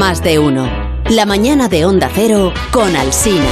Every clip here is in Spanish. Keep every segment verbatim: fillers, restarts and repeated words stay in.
Más de uno. La mañana de Onda Cero con Alsina.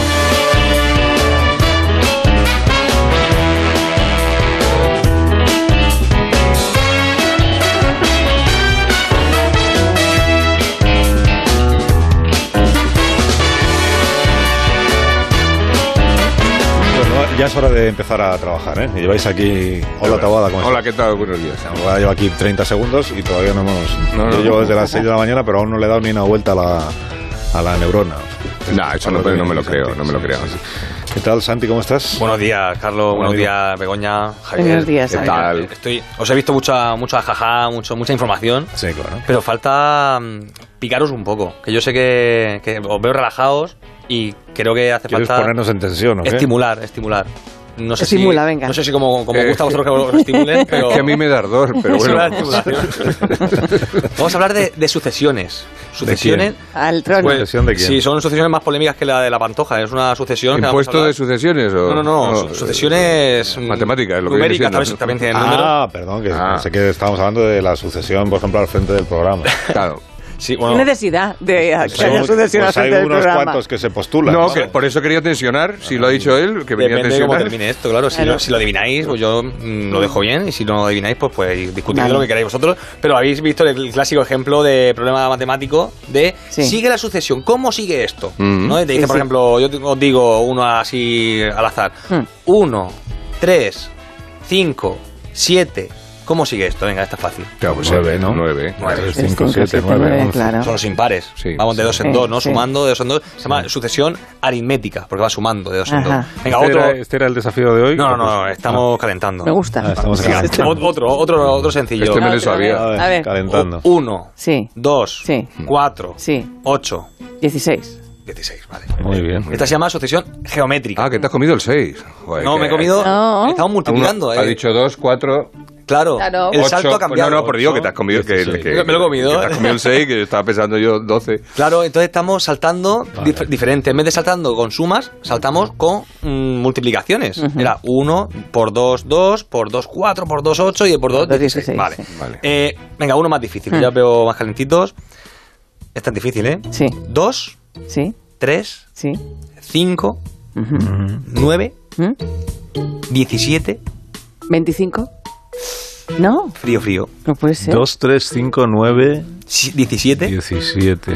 Ya es hora de empezar a trabajar, ¿eh? Lleváis aquí... Hola, Taboada, ¿cómo estás? Hola, ¿qué tal? Buenos días. Taboada lleva aquí treinta segundos y todavía no hemos... No, no, yo no, llevo no, desde no, las no. seis de la mañana, pero aún no le he dado ni una vuelta a la, a la neurona. No, eso no, no me lo creo, no me lo creo. ¿Qué tal, Santi? ¿Cómo estás? Buenos días, Carlos. Buenos amigo. días, Begoña, Javier. Buenos días, ¿Qué Javier. tal? Estoy, os he visto mucha, mucha jaja, mucho, mucha información, Sí, claro. pero falta mm, picaros un poco. Que yo sé que, que os veo relajados y creo que hace ¿Quieres falta ponernos en tensión o qué? estimular, estimular. No sé Estimula, si, venga. No sé si como, como Eh, gusta a vosotros que os estimulen, pero... Es que a mí me da ardor, pero Es bueno. una estimulación. Vamos a hablar de, de sucesiones. Sucesiones... Al trono. Pues, ¿Sucesión de quién? Sí, son sucesiones más polémicas que la de la Pantoja. Es una sucesión... que vamos a ¿Impuesto hablar- de sucesiones? O, No, no, no, su- sucesiones... mm, Matemáticas, lo que viene numéricas, siendo. también, también tienen números. Ah, perdón, que Ah. pensé que estábamos hablando de la sucesión, por ejemplo, al frente del programa. Claro. Sí, ¿Qué bueno, necesidad de que haya Pues sucesión al pues hay frente del unos programa? cuantos que se postulan. No, que por eso quería tensionar, si lo ha dicho él, que venía a depende de cómo tensionar. termine esto, claro. Si, Claro. Lo, si lo adivináis, pues yo mm, lo dejo bien. Y si no lo adivináis, pues pues discutid Vale. lo que queráis vosotros. Pero habéis visto el clásico ejemplo de problema matemático de Sí. sigue la sucesión. ¿Cómo sigue esto? Mm. ¿No? Y te dice, Sí, por sí. ejemplo, yo te- os digo uno así al azar. Hmm. Uno, tres, cinco, siete. ¿Cómo sigue esto? Venga, esta es fácil. Claro, pues Nueve, ¿no? Nueve. Nueve. Tres, Es cinco, cinco, siete, siete, nueve, nueve, once. claro. Son los impares. Sí. Vamos de dos en Sí, dos, ¿no? sí. Sumando de dos en dos. Se llama sucesión aritmética, porque va sumando de dos en Ajá. dos. Venga, ¿Este, otro. era, ¿Este era el desafío de hoy? No, no, no, Pues- estamos calentando. Me gusta. Ah, estamos Sí, calentando. este- O- Otro, otro, otro sencillo. Este me lo Otro, sabía. A ver, A ver. calentando. O- Uno, Sí, dos, Sí. cuatro, sí. ocho, dieciséis. dieciséis, vale. Muy bien. Esta se llama sucesión geométrica. Ah, que te has comido el seis. Joder, no, que- me he comido. No. Estamos multiplicando, Uno eh. Ha dicho dos, cuatro, Claro, Claro. el ocho. salto ha cambiado. No, no, pero digo que te has Ocho, comido, que, dieciséis. que- Me lo he comido. que te has comido el seis, que estaba pensando yo doce. Claro, entonces estamos saltando Vale. dif- diferente. En vez de saltando con sumas, saltamos con mm, multiplicaciones. Ujú. Era uno por dos, dos, por dos, cuatro, por dos, ocho y por dos, dos, dieciséis. dieciséis, Vale. sí. Vale. Eh, venga, uno más difícil, Hmm. ya veo más calentitos. Esta es difícil, ¿eh? Sí, Dos, sí, tres, sí. cinco, Ujú. nueve, ¿Mm? diecisiete. ¿veinticinco? No, Frío, frío. no puede ser. dos, tres, cinco, nueve, Si- diecisiete. diecisiete.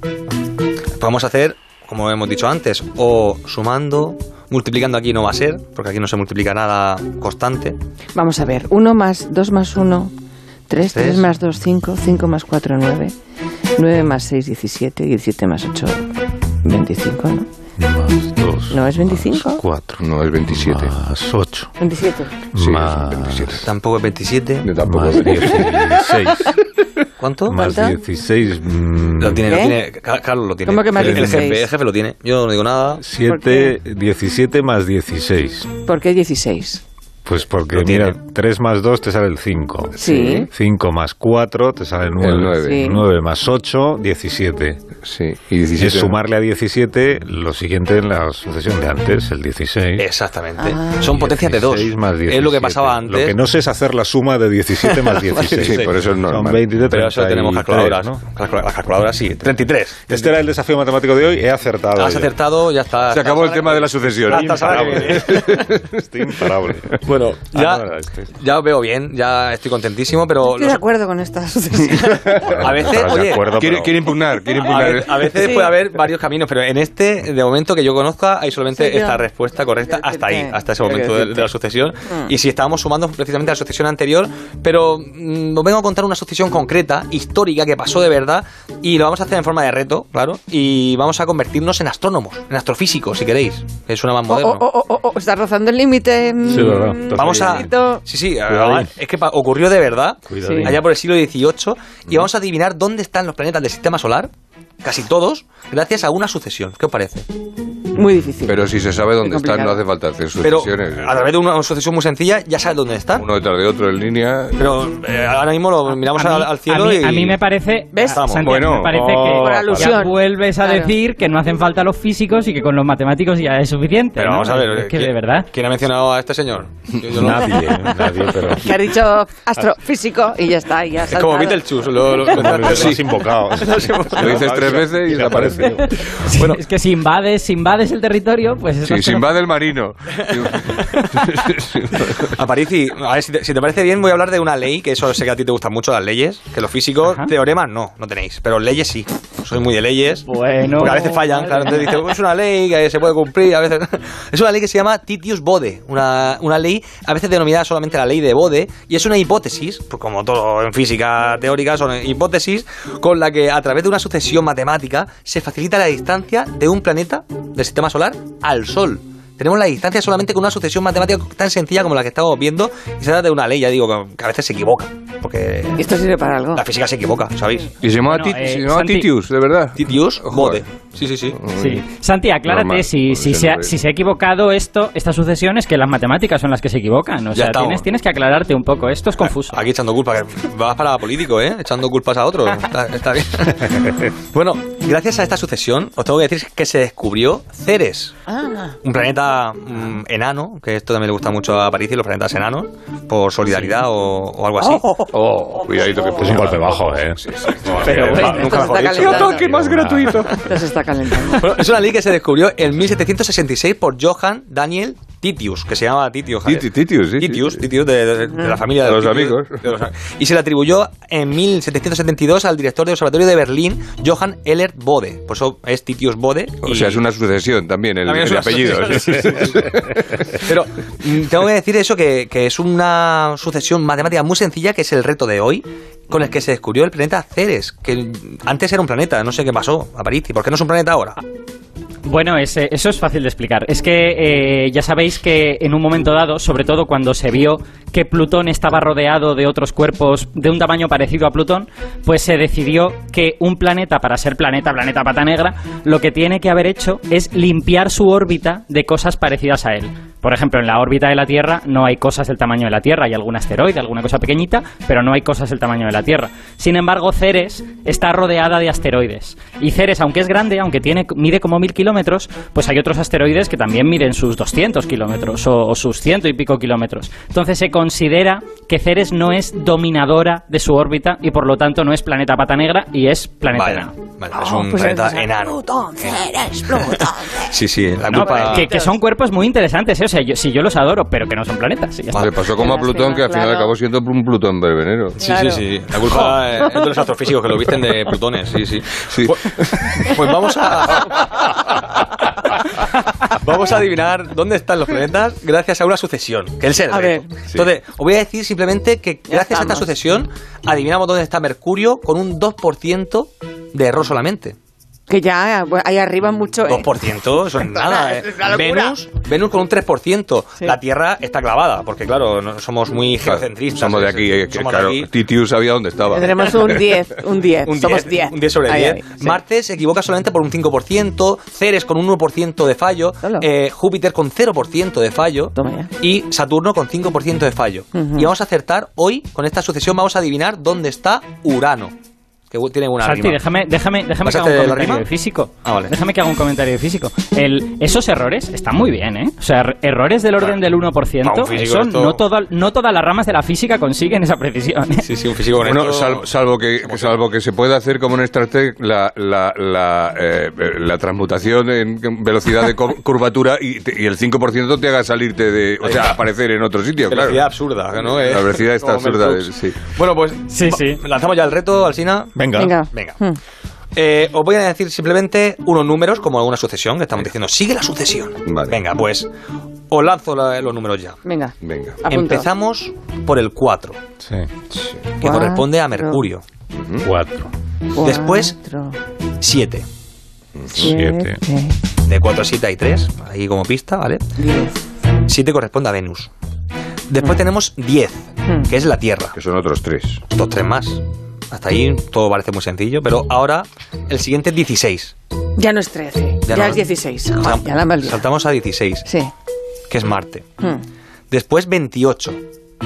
Podemos hacer, como hemos dicho antes, o sumando, multiplicando aquí no va a ser, porque aquí no se multiplica nada constante. Vamos a ver. uno más dos más uno, tres. Tres. tres más dos, cinco. cinco más cuatro, nueve. nueve más seis, diecisiete. diecisiete más ocho, veinticinco, ¿no? Más dos. ¿No es veinticinco? Cuatro. No, es veintisiete. Más ocho. veintisiete. Sí, Más- es veintisiete. Tampoco es veintisiete. Yo tampoco. Más dieciséis. ¿Cuánto? Más ¿Cuánto? dieciséis. mm, Lo tiene, lo ¿Qué? tiene. Ca- Carlos lo tiene. ¿Cómo que más el, el dieciséis? jefe, el jefe lo tiene. Yo no digo nada. siete, diecisiete más dieciséis. ¿Por qué dieciséis? Pues porque, Lo tiene. mira, tres más dos te sale el cinco. Sí. cinco más cuatro te sale el nueve. El nueve. Sí. nueve más ocho, diecisiete. Sí, y diecisiete. Es sumarle a diecisiete lo siguiente en la sucesión de antes, el dieciséis. Exactamente. Ah. Son potencias de dos. dieciséis más Es lo que diecisiete. pasaba antes. Lo que no sé es hacer la suma de diecisiete más dieciséis. Sí, por eso es normal. Son veinte, Pero eso tenemos treinta y tres, calculadoras. ¿no? Calcula- Las calculadoras sí. treinta y tres. Este era el desafío matemático de hoy. He acertado. Has ya. acertado, ya está. Se acabó el tema de la sucesión. Hasta semana que viene. Estoy imparable. Bueno, Ah, ya, no era este. ya os veo bien, ya estoy contentísimo, pero Estoy de acuerdo con esta sucesión. a veces, Estarás de oye, acuerdo, Quiere, pero- quiere impugnar, quiere a, impugnar. ve- a veces Sí. puede haber varios caminos, pero en este, de momento que yo conozca, hay solamente Sí, yo- esta respuesta correcta quiero hasta ahí, decirte- hasta ese quiero momento de, decirte. de la sucesión. Mm. Y si estábamos sumando precisamente a la sucesión anterior, pero mm, os vengo a contar una sucesión concreta, histórica, que pasó de verdad, y lo vamos a hacer en forma de reto, claro, y vamos a convertirnos en astrónomos, en astrofísicos, si queréis, que suena más Oh, moderno. oh, oh, oh, oh, está rozando el límite. mm, Sí, verdad. Estás Vamos ahí. a... Cuidadito. Sí, sí, Cuidado ahí. es que pa- ocurrió de verdad, Cuidadín. allá por el siglo dieciocho, y vamos a adivinar dónde están los planetas del sistema solar, casi todos, gracias a una sucesión. ¿Qué os parece? Muy difícil. Pero si se sabe dónde Muy están, no complicado. hace falta hacer Pero sucesiones. a través de una sucesión muy sencilla ya sabes dónde están. Uno detrás de otro en línea. Pero eh, ahora mismo lo miramos A al, mí- al cielo a mí, y... a mí me parece, ¿Ves? Santiago, Bueno, me parece oh, que Por ya alusión. vuelves a Claro. decir que no hacen falta los físicos y que con los matemáticos ya es suficiente. Pero ¿no? vamos a ver, es que ¿quién- de verdad. ¿quién ha mencionado a este señor? Yo- yo no- Nadie, nadie, pero... Que ha dicho astrofísico y ya está. Y ya ha Es como saltado. Beetlejuice. Lo, lo, Como lo- lo has invocado. Lo dices tres veces y desaparece. Bueno, es que si invades, si invades el territorio, pues Sí, estas se cosas- invade el marino. Aparici, a ver, si te, si te parece bien, voy a hablar de una ley, que eso sé que a ti te gustan mucho las leyes, que los físicos, Ajá. teoremas no, no tenéis, pero leyes sí. Soy muy de leyes. Bueno, Porque a veces fallan, claro. Entonces dice, es una ley que se puede cumplir, a veces... Es una ley que se llama Titius Bode, una, una ley a veces denominada solamente la ley de Bode, y es una hipótesis, pues como todo en física teórica, son hipótesis con la que a través de una sucesión matemática se facilita la distancia de un planeta del sistema solar al Sol. Tenemos la distancia solamente con una sucesión matemática tan sencilla como la que estamos viendo, y se trata de una ley, ya digo, que- que a veces se equivoca, porque ¿Y esto sirve para algo? la física se equivoca, ¿sabéis? Y se llamaba, Bueno, Tit- eh, se llamaba Santi- Titius, de verdad. Titius Joder. Bode. Sí, sí, sí. Sí. Santi, aclárate Normal, si, por si, ese se ha, nombre. si se ha equivocado esto, esta sucesión es que las matemáticas son las que se equivocan. O Ya sea, estamos. tienes, tienes que aclararte un poco. Esto es confuso. Aquí echando culpa, que vas para político, ¿eh? Echando culpas a otros. Está, está bien. Bueno, gracias a esta sucesión, os tengo que decir que se descubrió Ceres, Ah, un planeta mm, enano, que esto también le gusta mucho a París y los planetas enanos, por solidaridad o, o algo así. Oh, cuidadito que Es un golpe bajo, ¿eh? Pero, esto va, se nunca está mejor dicho. calentando. más gratuito. esto se está calentando. Bueno, es una ley que se descubrió en mil setecientos sesenta y seis por Johann Daniel Titius, que se llama Titius. Titi- Titius, sí, sí, Titius, sí. Titius de, de- de la familia De los Titius, amigos. de los am- y se le atribuyó en mil setecientos setenta y dos al director del Observatorio de Berlín, Johann Elert Bode. Por eso es Titius Bode. O y- sea, es una sucesión también, el, También es el una apellido. sucesión. Pero mm, tengo que decir eso, que, que es una sucesión matemática muy sencilla, que es el reto de hoy, con el que se descubrió el planeta Ceres, que antes era un planeta, no sé qué pasó, Aparici, ¿por qué no es un planeta ahora? Bueno, ese- eso es fácil de explicar. Es que eh, ya sabéis que en un momento dado, sobre todo cuando se vio que Plutón estaba rodeado de otros cuerpos de un tamaño parecido a Plutón, pues se decidió que un planeta, para ser planeta, planeta pata negra, lo que tiene que haber hecho es limpiar su órbita de cosas parecidas a él. Por ejemplo, en la órbita de la Tierra no hay cosas del tamaño de la Tierra, hay algún asteroide, alguna cosa pequeñita, pero no hay cosas del tamaño de la Tierra. Sin embargo, Ceres está rodeada de asteroides. Y Ceres, aunque es grande, aunque tiene, mide como mil kilómetros, pues hay otros asteroides que también miden sus doscientos kilómetros o, o sus ciento y pico kilómetros. Entonces se considera que Ceres no es dominadora de su órbita y por lo tanto no es planeta pata negra y es planeta Vale, enano. vale, es un pues planeta entonces, enano. Plutón, Ceres, Plutón. Sí, sí, la No, culpa... que, que son cuerpos muy interesantes, ¿eh? O sea, yo, sí, yo los adoro, pero que no son planetas. Sí, ya está. Le pasó como a Plutón, que al final Claro. acabó siendo un Plutón verbenero. Sí, Claro. sí, sí. La culpa eh, es de los astrofísicos que lo visten de plutones, sí, sí. Sí. Pues, pues vamos a... vamos a adivinar dónde están los planetas gracias a una sucesión, que es el A reto. ver. Entonces, os voy a decir simplemente que gracias a esta estamos. sucesión adivinamos dónde está Mercurio con un dos por ciento de error solamente. Que ya pues, ahí arriba mucho. dos ¿eh? por ciento, eso es nada. ¿eh? Es una locura. Venus, Venus con un tres por ciento. Sí. La Tierra está clavada, porque claro, no- somos muy geocentristas. Somos de aquí, eh, que, Somos de claro, aquí. Titius sabía dónde estaba. Tendremos un diez, un diez. Un Somos diez, diez. un diez sobre Ahí, diez. ahí, sí. Marte se equivoca solamente por un cinco por ciento, Ceres con un uno por ciento de fallo, Solo. eh, Júpiter con cero por ciento de fallo Toma ya. y Saturno con cinco por ciento de fallo. Ujú. Y vamos a acertar hoy, con esta sucesión, vamos a adivinar dónde está Urano, que tiene una Santi, rima. déjame, déjame, déjame ¿Vas que a haga un hacer la comentario rima? de físico. Ah, vale. Déjame que haga un comentario de físico. El, esos errores están muy bien, ¿eh? O sea, er- errores del orden del uno por ciento, Para un físico eso esto- no, todo, no todas las ramas de la física consiguen esa precisión, ¿eh? Sí, sí, un físico con Bueno, esto- salvo, salvo que salvo que se pueda hacer como en Star Trek la, la, la, eh, la transmutación en velocidad de cu- curvatura y, te- y el cinco por ciento te haga salirte de... O sea, aparecer en otro sitio, Velocidad claro. absurda, ¿no? Eh, La velocidad está como absurda, Mel Brooks. sí. Bueno, pues Sí, sí. va- lanzamos ya el reto, Alsina. Venga. Venga. Venga. Hmm. Eh, os voy a decir simplemente unos números, como alguna sucesión, que estamos diciendo, sigue la sucesión. Vale. Venga, pues os lanzo la- los números ya. Venga. Venga. Apunto. Empezamos por el cuatro, Sí. que Cuatro. corresponde a Mercurio. Cuatro. Después- Cuatro, siete. Siete. De cuatro a siete hay tres, ahí como pista, ¿vale? diez. siete corresponde a Venus. Después tenemos diez, Hmm. que es la Tierra. Que son otros tres. Dos, tres más. Hasta ahí todo parece muy sencillo, pero ahora el siguiente es dieciséis. Ya no es trece. Ya, no- es dieciséis. Joder, Sal- ya la hemos liado. Saltamos a dieciséis, Sí. que es Marte. Hmm. Después veintiocho.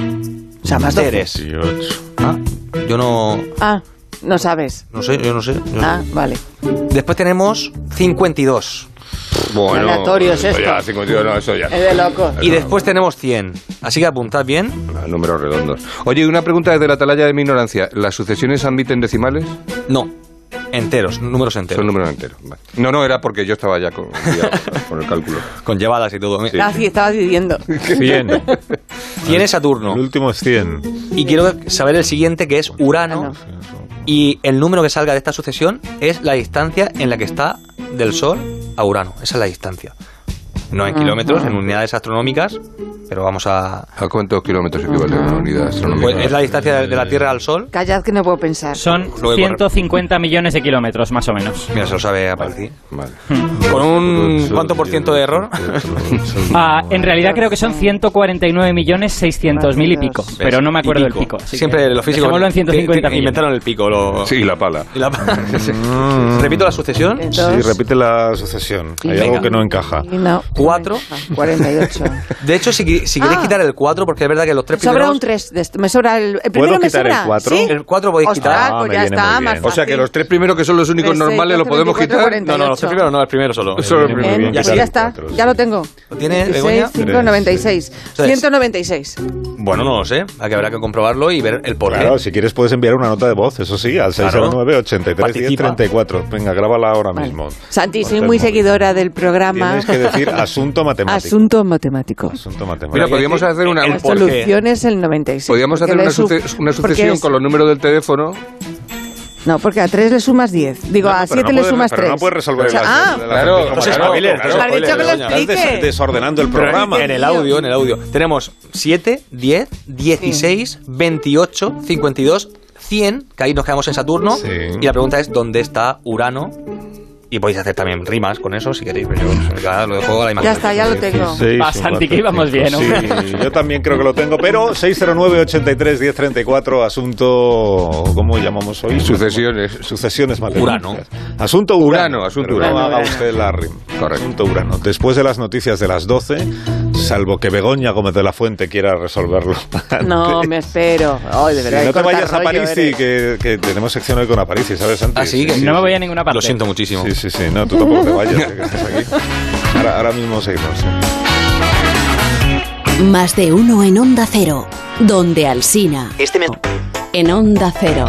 O sea, más doce. Ceres. dieciocho. Ah, yo no... Ah, no sabes. No sé, yo no sé. yo Ah, no- vale. Después tenemos cincuenta y dos. Bueno, Aleatorio es eso esto. ya, cincuenta y dos, no, eso ya. Es de loco. Y después tenemos cien. Así que apuntad bien. Ah, números redondos. Oye, una pregunta desde la atalaya de mi ignorancia. ¿Las sucesiones admiten decimales? No, enteros, números enteros. Son números enteros. Vale. No, no, era porque yo estaba ya con, ya con el cálculo. Con llevadas y todo. Sí. Ah, sí, estaba diciendo. cien. cien es Saturno. El último es cien. Y quiero saber el siguiente, que es Urano. Ah, Y el número que salga de esta sucesión es la distancia en la que está del Sol a Urano. Esa es la distancia. No en kilómetros, en unidades astronómicas, pero vamos a... ¿A cuántos kilómetros equivale una unidad astronómica? Pues es la distancia de la Tierra al Sol. Callad que no puedo pensar. Son Lo voy a ciento cincuenta millones de kilómetros, más o menos. Mira, se lo sabe a partir. Vale. Con un... ¿Cuánto por ciento de error? Ah, en realidad creo que son ciento cuarenta y nueve millones seiscientos mil y pico, ¿Ves? pero no me acuerdo Y del pico. pico. así Siempre que los físicos dejémoslo en ciento cincuenta que- que millones. inventaron el pico. Lo... Sí, la pala. Y la- Repito la sucesión. Sí, Dos, repite la sucesión. Hay Venga. algo que no encaja. y no. Cuatro. Ah, cuarenta y ocho. De hecho, si, qui- si queréis Ah. quitar el cuatro, porque es verdad que los tres Sobra primeros... un tres. de esto. Me sobra el. ¿El primero me quitar el sobra? cuatro? ¿Sí? El cuatro podéis Ostras, quitar. Ah, pues me ya viene está, muy más bien. O sea que fácil. los tres primeros, que son los únicos Tres, seis, normales, ¿lo doce, podemos veinticuatro, quitar? cuarenta. No, no, los tres primeros no, el primero solo. Solo el Muy primero. bien, Bien, quitar ya el está, cuatro, ya sí. lo tengo. ¿Lo tiene, dieciséis, Begoña? cinco, noventa y seis. ciento noventa y seis. Bueno, no lo sé. Aquí habrá que comprobarlo y ver el porqué. Claro, si quieres puedes enviar una nota de voz, eso sí, al seis cero nueve, ochenta y tres, diez, Participa. treinta y cuatro. Venga, grábala ahora Vale. mismo. Santi, Ponte soy el muy móvil. seguidora del programa. Tienes que decir asunto matemático. Asunto matemático. Asunto matemático. Mira, podríamos hacer una... el La por qué. solución es el noventa y seis. Podríamos porque hacer le una, su- suce- una porque sucesión es- con los números del teléfono. No, porque a tres le sumas diez. Digo, No, a pero siete no le puedes- sumas pero tres. no puedes resolver O sea, las- ah, las- Claro, las- no las- se las- espabile, las- no se las- espabile, las- que lo Estás des- explique. desordenando el Pero programa. en el audio, en el audio. Tenemos siete, diez, dieciséis, veintiocho, cincuenta y dos, cien, que ahí nos quedamos en Saturno. Sí. Y la pregunta es, ¿dónde está Urano? Y podéis hacer también rimas con eso, si queréis, pero yo ya lo dejo a la Ya imaginación. está, ya lo tengo. dieciséis, Va, Santi, que íbamos bien, Sí, hombre. yo también creo que lo tengo, pero seis cero nueve, ochenta y tres, diez, treinta y cuatro, asunto, ¿cómo llamamos hoy? Sucesiones. Sucesiones matemáticas. Urano. Asunto Urano. Urano, asunto Pero no Urano. haga usted la rima. Correcto. Asunto Urano. Después de las noticias de las doce, salvo que Begoña Gómez de la Fuente quiera resolverlo. No, antes. me espero. Ay, de verdad, no qué te vayas a cortarrollo París y eres. que, que tenemos sección hoy con Aparici, ¿sabes, Santi? Ah, sí, que No me voy a ninguna parte. Lo siento muchísimo. Sí, sí, sí, no, tú tampoco te vayas, que estás aquí. Ahora, ahora mismo seguimos. sí. Más de uno en Onda Cero, donde Alsina. Este me... En Onda Cero.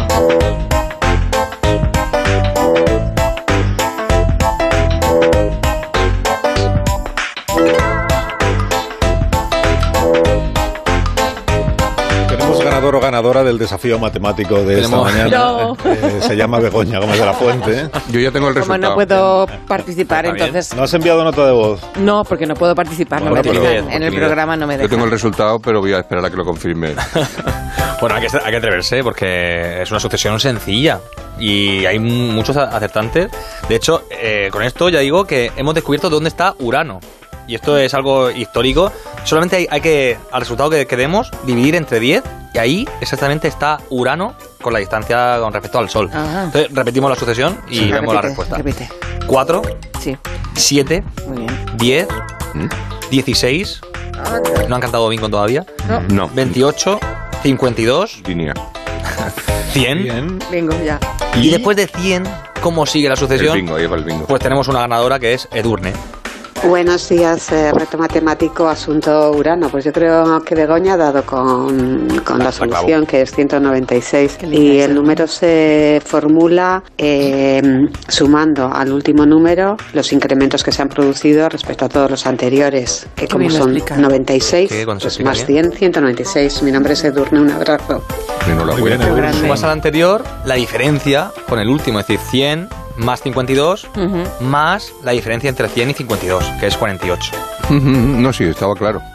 Tenemos ganador o ganadora del desafío matemático de esta Tenemos- mañana. No. Eh, se llama Begoña Gómez de la Fuente. ¿eh? Yo ya tengo el Como resultado. no puedo participar, Está bien. entonces... ¿No has enviado nota de voz? No, porque no puedo participar, no Bueno, me pero- dejan. En el oportunidad. programa no me Yo dejan. tengo el resultado, pero voy a esperar a que lo confirme. Bueno, hay que, hay que atreverse porque es una sucesión sencilla y hay muchos acertantes. De hecho, eh, con esto ya digo que hemos descubierto dónde está Urano. Y esto es algo histórico. Solamente hay, hay que, al resultado que, que demos, dividir entre diez y ahí exactamente está Urano con la distancia con respecto al Sol. Ajá. Entonces, repetimos la sucesión y Sí, vemos la repite, respuesta. repite. cuatro, Sí, siete, muy bien. diez, ¿Mm? dieciséis. ¿No han cantado bingo todavía? No. veintiocho, cincuenta y dos, Línea. cien. Bien. Bingo, ya. Y después de cien, ¿cómo sigue la El sucesión? bingo, ahí va el bingo. Pues tenemos una ganadora que es Edurne. Buenos días, eh, reto matemático, asunto Urano. Pues yo creo que Begoña ha dado con, con la La clavo. solución, que es ciento noventa y seis. Qué linda Y es, el ¿no? número se formula eh, sumando al último número los incrementos que se han producido respecto a todos los anteriores, que Qué como bien lo son explica. noventa y seis, ¿Qué? ¿Cuándo se pues explica más bien? cien, ciento noventa y seis. Mi nombre es Edurne, un abrazo. Enhorabuena. Muy bien, Edurne. Sumas al anterior la diferencia con el último, es decir, cien más cincuenta y dos Ujú. más la diferencia entre cien y cincuenta y dos, que es cuarenta y ocho. No, sí, estaba claro.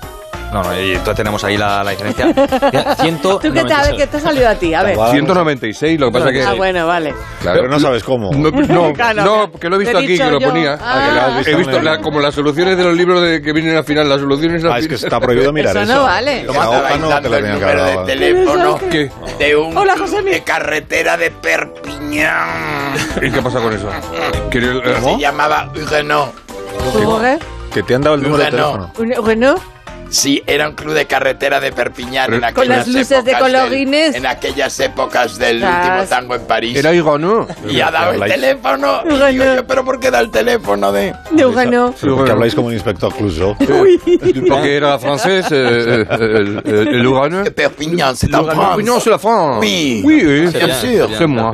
No, no, y entonces tenemos ahí la, la diferencia. Mira, ciento ¿Tú qué tal? ¿Qué te ha salido a ti? A ver. ciento noventa y seis, lo que pasa que... Ah, bueno, vale. Claro, pero no sabes cómo. No, no, Claro. no, que lo he visto Te he aquí, dicho que lo yo. ponía. Ah. que lo has visto He visto en el- la- como las soluciones de los libros de, que vienen al final, las soluciones al Ah, es final. que está prohibido mirar Eso eso. no vale. Esa hoja no te la tenían que haber número de dado. teléfono ¿Qué? de un Hola, Josemi. de carretera de Perpiñán. ¿Y qué pasa con eso? ¿Quiere- eh, Se llamaba Huguenot. ¿Qué? Que te han dado el número de Huguenot. teléfono. Un- Bueno, Sí, era un club de carretera de Perpiñán Pero- en Con aquellas las luces de épocas colorines. del- en aquellas épocas del Tras. último tango en París. Era higo, ¿no? Y ha dado el Habláis- teléfono. Y Huguenot. digo yo, ¿pero por qué da el teléfono de...? de Ugano. Pero porque habláis como un inspector Clouseau. Porque era francés, eh, eh, el, el, el Lugano. De Perpiñán, c'est en France. No, c'est la France. Oui. Oui, oui, Bien bien sûr. sûr. C'est moi.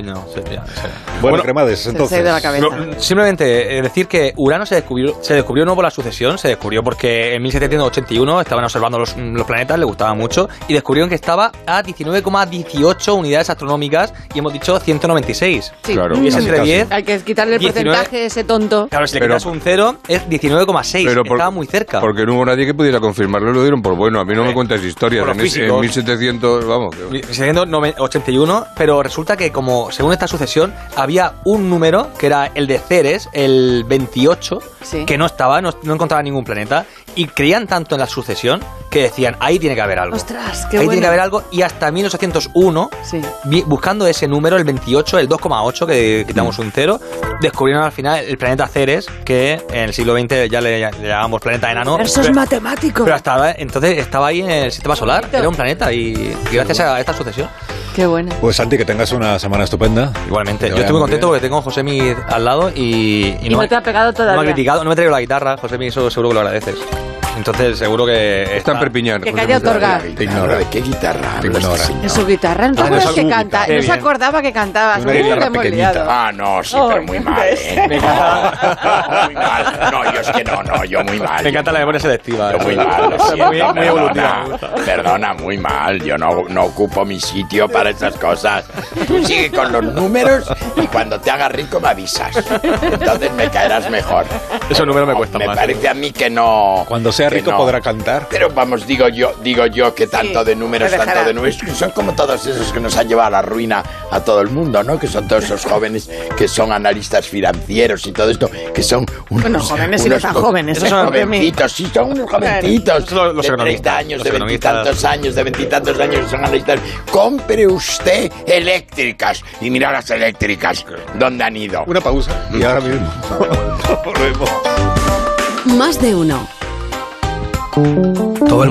Bueno, Cremades, Se se ha ido de la entonces. cabeza. Lo- simplemente eh, decir que Urano se descubrió, se descubrió no por la sucesión, se descubrió porque en mil setecientos ochenta y uno estaban observando los, los planetas, les gustaba mucho, y descubrieron que estaba a diecinueve coma dieciocho unidades astronómicas y hemos dicho ciento noventa y seis. Sí. Claro. Y es Casi, entre casi. diez. Hay que quitarle el diecinueve. porcentaje ese tonto. Claro, si le Pero- quitas un cero es diecinueve coma seis. Pero por- Estaba muy cerca. Porque no hubo nadie que pudiera confirmarlo, lo dieron por bueno. A mí no me cuentas historias. Por los En, ese- en físicos. mil setecientos, vamos. que- mil setecientos ochenta y uno, pero resulta que como según esta sucesión había un número que era el de Ceres, el veintiocho, Sí. que no estaba, no, no encontraba ningún planeta, y creían tanto en la sucesión que decían, ahí tiene que haber algo. Ostras, qué ahí bueno. tiene que haber algo, y hasta mil ochocientos uno, Sí. vi- buscando ese número, el veintiocho, el dos coma ocho, que quitamos un cero, descubrieron al final el planeta Ceres, que en el siglo veinte ya le, ya le llamamos planeta enano. Eso es pero, matemático. pero hasta ahora, entonces estaba ahí en el sistema solar, era un planeta, y, y gracias a esta sucesión. Qué bueno. Pues Santi, que tengas una semana estupenda. Igualmente, Que yo vaya estoy muy muy contento bien. porque tengo a Josemi al lado y, Y no te ha pegado no me todavía. ha criticado, no me ha traído la guitarra, Josemi, eso seguro que lo agradeces. Entonces, seguro que Está en Perpiñán. Que José calle Manuel. otorgar. Te ignora. ¿De qué guitarra Te habla este ignora. señor? Es su guitarra. ¿No te Ah, acuerdas no, que su canta? guitarra. No Qué se bien. acordaba que cantaba. Una Seguro que guitarra le hemos pequeñita. liado. Ah, no, sí, Oh, pero muy mal, ¿eh? Me encanta, Muy mal. No, yo es que no, no, yo muy mal. me encanta la memoria selectiva. Yo muy mal, lo Muy- siento, muy evolutiva, perdona, me gusta. perdona, muy mal. Yo no, no ocupo mi sitio para esas cosas. Tú sigue con los números y cuando te hagas rico me avisas. Entonces me caerás mejor. Esos números me cuestan Me más. parece a mí que no. Cuando sea que rico no. podrá cantar. Pero vamos, digo yo, digo yo que tanto Sí, de números, te dejará. tanto de números, que son como todos esos que nos han llevado a la ruina a todo el mundo, ¿no? Que son todos esos jóvenes que son analistas financieros y todo esto, que son unos, Bueno, jóvenes y no unos tan co- jóvenes, esos ¿eh? jovencitos, sí, son unos jovencitos Esos son los de economistas, treinta años, los de economistas. veintitantos años, de veintitantos años, que son analistas. Compre usted eléctricas y mira las eléctricas, ¿dónde han ido? Una pausa y ahora mismo volvemos. Más de uno. Todo el